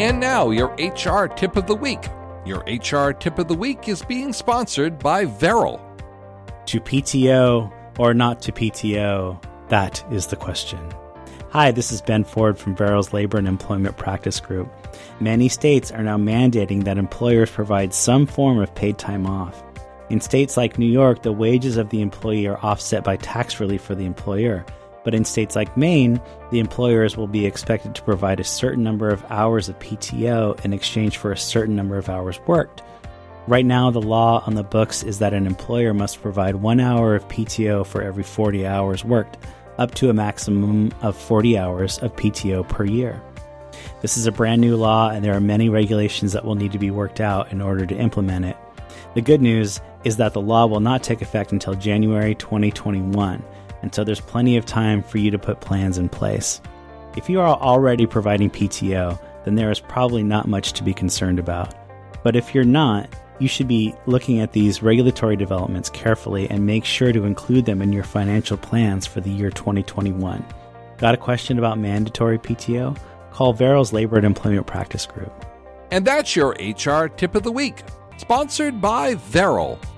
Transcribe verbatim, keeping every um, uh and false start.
And now, your H R Tip of the Week. Your H R Tip of the Week is being sponsored by Veril. To P T O or not to P T O? That is the question. Hi, this is Ben Ford from Veril's Labor and Employment Practice Group. Many states are now mandating that employers provide some form of paid time off. In states like New York, the wages of the employee are offset by tax relief for the employer. But in states like Maine, the employers will be expected to provide a certain number of hours of P T O in exchange for a certain number of hours worked. Right now, the law on the books is that an employer must provide one hour of P T O for every forty hours worked, up to a maximum of forty hours of P T O per year. This is a brand new law, and there are many regulations that will need to be worked out in order to implement it. The good news is that the law will not take effect until January twenty twenty-one. And so there's plenty of time for you to put plans in place. If you are already providing P T O, then there is probably not much to be concerned about. But if you're not, you should be looking at these regulatory developments carefully and make sure to include them in your financial plans for the year twenty twenty-one. Got a question about mandatory P T O? Call Veril's Labor and Employment Practice Group. And that's your H R Tip of the Week, sponsored by Veril.